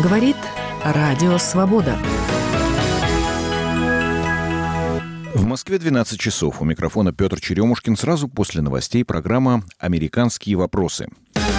Говорит Радио Свобода. В Москве 12 часов. У микрофона Петр Черемушкин. Сразу после новостей программа «Американские вопросы».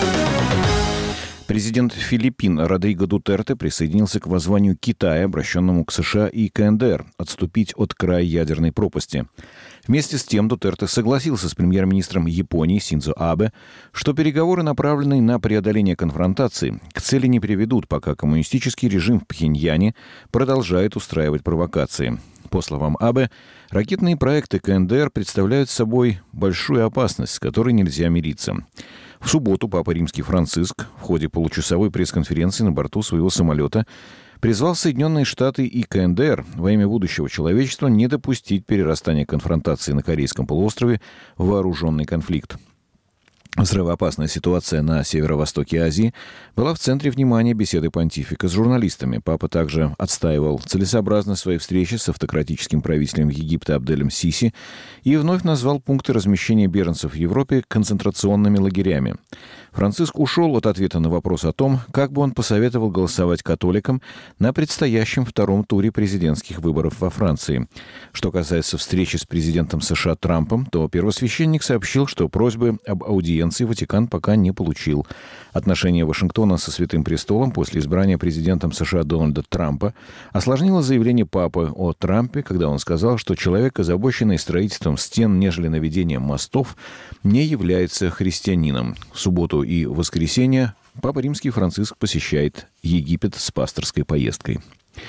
Президент Филиппин Родриго Дутерте присоединился к воззванию Китая, обращенному к США и КНДР, отступить от края ядерной пропасти. Вместе с тем Дутерте согласился с премьер-министром Японии Синдзо Абе, что переговоры, направленные на преодоление конфронтации, к цели не приведут, пока коммунистический режим в Пхеньяне продолжает устраивать провокации. По словам Абе, ракетные проекты КНДР представляют собой большую опасность, с которой нельзя мириться. В субботу Папа Римский Франциск в ходе получасовой пресс-конференции на борту своего самолета призвал Соединенные Штаты и КНДР во имя будущего человечества не допустить перерастания конфронтации на Корейском полуострове в вооруженный конфликт. Взрывоопасная ситуация на северо-востоке Азии была в центре внимания беседы понтифика с журналистами. Папа также отстаивал целесообразность своей встречи с автократическим правителем Египта Абделем Сиси и вновь назвал пункты размещения беженцев в Европе концентрационными лагерями. Франциск ушел от ответа на вопрос о том, как бы он посоветовал голосовать католикам на предстоящем втором туре президентских выборов во Франции. Что касается встречи с президентом США Трампом, то первосвященник сообщил, что просьбы об аудиенции Ватикан пока не получил. Отношения Вашингтона со Святым Престолом после избрания президентом США Дональда Трампа осложнило заявление Папы о Трампе, когда он сказал, что человек, озабоченный строительством стен, нежели наведением мостов, не является христианином. В субботу и воскресенье Папа Римский Франциск посещает Египет с пасторской поездкой.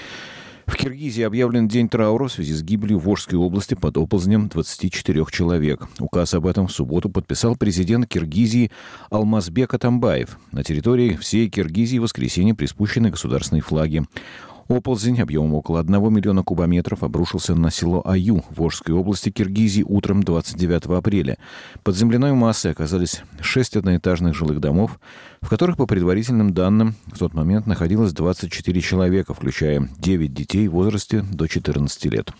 В Киргизии объявлен день траура в связи с гибелью в Волжской области под оползнем 24 человек. Указ об этом в субботу подписал президент Киргизии Алмазбек Атамбаев. На территории всей Киргизии в воскресенье приспущены государственные флаги. Оползень объемом около 1 миллиона кубометров обрушился на село Аю в Волжской области Киргизии утром 29 апреля. Под земляной массой оказались 6 одноэтажных жилых домов, в которых, по предварительным данным, в тот момент находилось 24 человека, включая 9 детей в возрасте до 14 лет.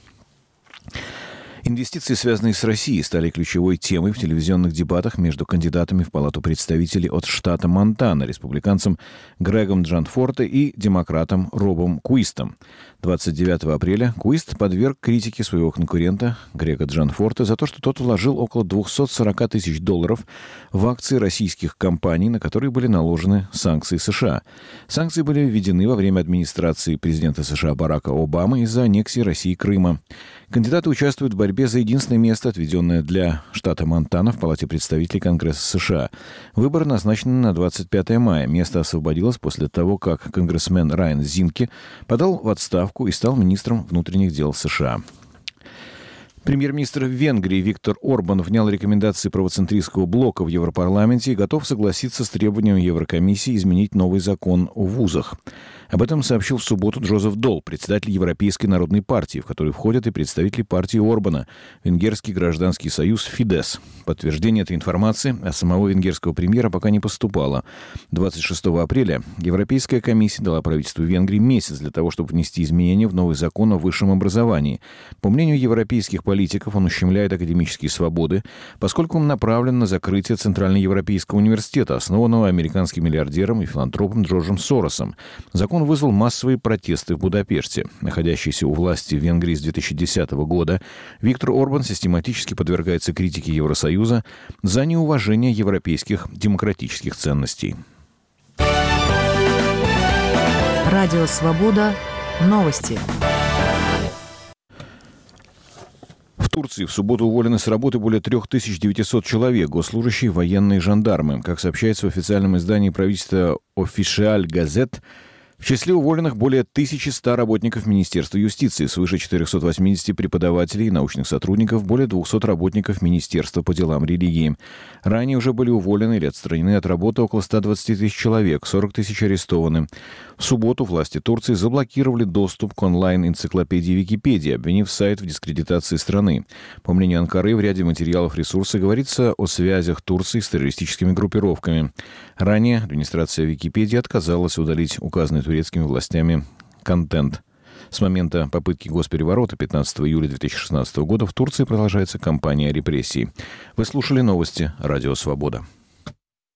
Инвестиции, связанные с Россией, стали ключевой темой в телевизионных дебатах между кандидатами в Палату представителей от штата Монтана, республиканцем Грегом Джанфорте и демократом Робом Куистом. 29 апреля Куист подверг критике своего конкурента Грега Джанфорте за то, что тот вложил около $240 тысяч в акции российских компаний, на которые были наложены санкции США. Санкции были введены во время администрации президента США Барака Обамы из-за аннексии России Крыма. Кандидаты участвуют в борьбе за единственное место, отведенное для штата Монтана в Палате представителей Конгресса США. Выборы назначены на 25 мая. Место освободилось после того, как конгрессмен Райан Зинке подал в отставку и стал министром внутренних дел США. Премьер-министр Венгрии Виктор Орбан внял рекомендации правоцентристского блока в Европарламенте и готов согласиться с требованием Еврокомиссии изменить новый закон о вузах. Об этом сообщил в субботу Джозеф Дол, председатель Европейской народной партии, в которую входят и представители партии Орбана, Венгерский гражданский союз «Фидес». Подтверждение этой информации от самого венгерского премьера пока не поступало. 26 апреля Европейская комиссия дала правительству Венгрии месяц для того, чтобы внести изменения в новый закон о высшем образовании. По мнению европейских политиков, он ущемляет академические свободы, поскольку он направлен на закрытие Центральноевропейского университета, основанного американским миллиардером и филантропом Джорджем Соросом. Закон вызвал массовые протесты в Будапеште. Находящийся у власти в Венгрии с 2010 года, Виктор Орбан систематически подвергается критике Евросоюза за неуважение европейских демократических ценностей. Радио Свобода. Новости. В Турции в субботу уволены с работы более 3900 человек, госслужащие, военные, жандармы. Как сообщается в официальном издании правительства «Офишиаль Газет», в числе уволенных более 1100 работников Министерства юстиции, свыше 480 преподавателей и научных сотрудников, более 200 работников Министерства по делам религии. Ранее уже были уволены или отстранены от работы около 120 тысяч человек, 40 тысяч арестованы. В субботу власти Турции заблокировали доступ к онлайн-энциклопедии Википедия, обвинив сайт в дискредитации страны. По мнению Анкары, в ряде материалов ресурса говорится о связях Турции с террористическими группировками. Ранее администрация Википедии отказалась удалить указанный турецкими властями контент. С момента попытки госпереворота 15 июля 2016 года в Турции продолжается кампания репрессий. Вы слушали новости «Радио Свобода».